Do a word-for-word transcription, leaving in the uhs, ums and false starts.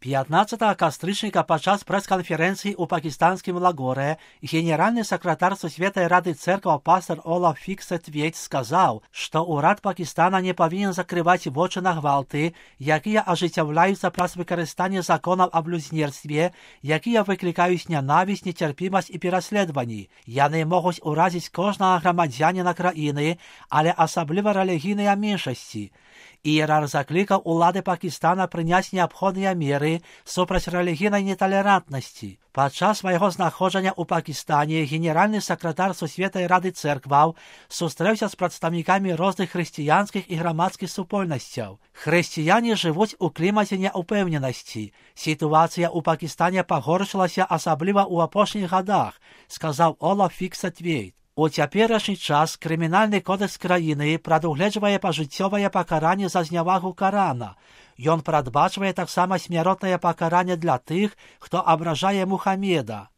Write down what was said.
пятнадцатого кастрычніка падчас прэс-канферэнцыі ў пакістанскім Лагоры генеральны сакратар Сусветнай Рады Церкваў пастор Олаф Фіксет-Вейт сказаў, што ўрад Пакістана не павінен закрываць вочы на гвалты, якія ажыццяўляюцца праз выкарыстанне законаў аб блюзнерстве, якія выклікаюць нянавісць, нецярпімасць і пераследаванні. Яны могуць уразіць кожнага грамадзяніна краіны, але асабліва рэлігійныя меншасці. Іерарх заклікаў улады Пакістана прыняць неабходныя меры супраць рэлігійнай неталерантнасці. Падчас свайго знаходжання ў Пакістане генеральны сакратар Сусветнай Рады Церкваў сустрэўся з прадстаўнікамі розных хрысціянскіх і грамадскіх супольнасцяў. Хрысціяне жывуць у клімаце няўпэўненасці. Сітуацыя ў Пакістане пагоршылася асабліва ў апошніх гадах, сказаў Олаф Фіксет-Вейт. У цяперашні час крымінальны кодэкс краіны прадугледжвае пажыццёвае пакаранне за знявагу Карана. Ён прадбачвае таксама смяротнае пакаранне для тых, хто абражае Мухаммеда.